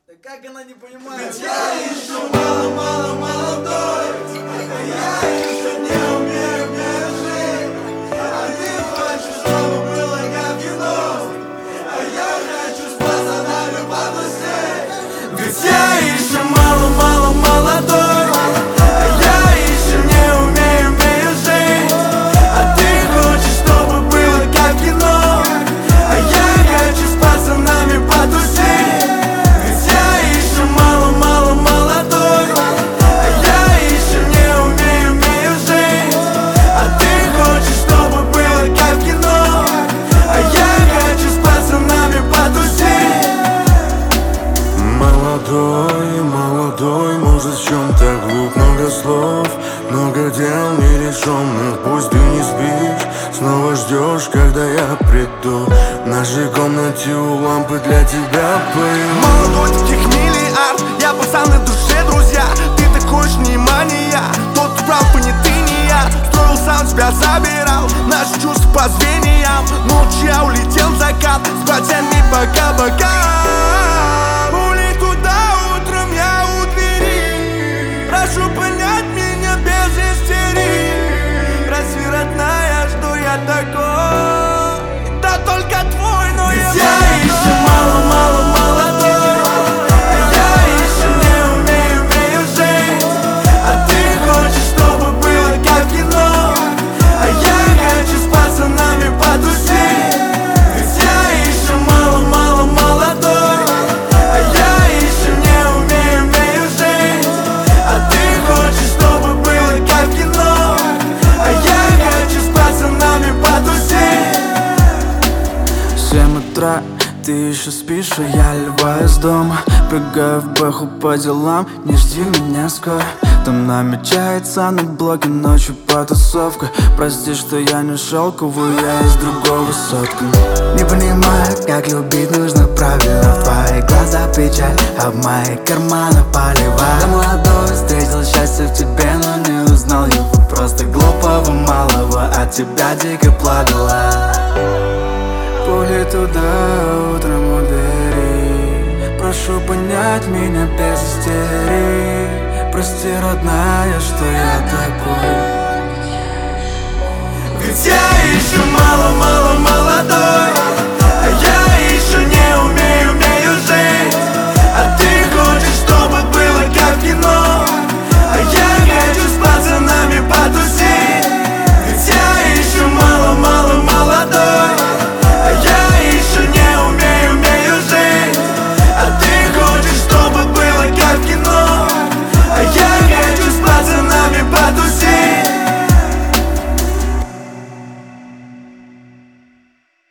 Да как она не понимает? Ведь я еще мало-мало молодой, я еще не умею жить. А ты хочешь, чтобы было как в кино, а я хочу с пацанами потусить. Ведь я еще мало-мало молодой, я еще не умею жить. А ты хочешь, чтобы было как в кино, а я хочу с пацанами потусить. Молодой, может, в чем так глуп? Много слов, много дел нерешенных. Пусть ты не спишь, снова ждешь, когда я приду. В нашей комнате у лампы для тебя пою. Молодой, таких миллиард, я пацан и душе, друзья. Ты такой ж внимание, тот прав, не ты, не я. Строил сам, тебя забирал, наши чувства по звеньям. Ночью я улетел в закат, с братьями пока-пока. Прошу понять меня без истерии. Прости, родная, что я такой. Да только твой, но ведь я еще мало-мало молодой, я еще не умею жить. А ты хочешь, чтобы было как в кино, а я хочу с пацанами потусить. Ведь я еще мало-мало молодой, я еще не умею жить. А ты хочешь, чтобы было как в кино, а я хочу с пацанами потусить. 7 утра, ты еще спишь, а я ливаю из дома. Прыгаю в бэху по делам, не жди меня скоро. Там намечается на блоке ночью потусовка. Прости, что я не шелковый, я из другого сотка. Не понимаю, как любить нужно правильно. В твои глаза печаль, а в мои карманы поливай. Да молодой, встретил счастье в тебе, но не узнал его. Просто глупого малого, от тебя дико плавила. Пули туда утром у двери. Прошу понять меня без истерии. Прости, родная, что я такой. Ведь я еще мало-мало молодой.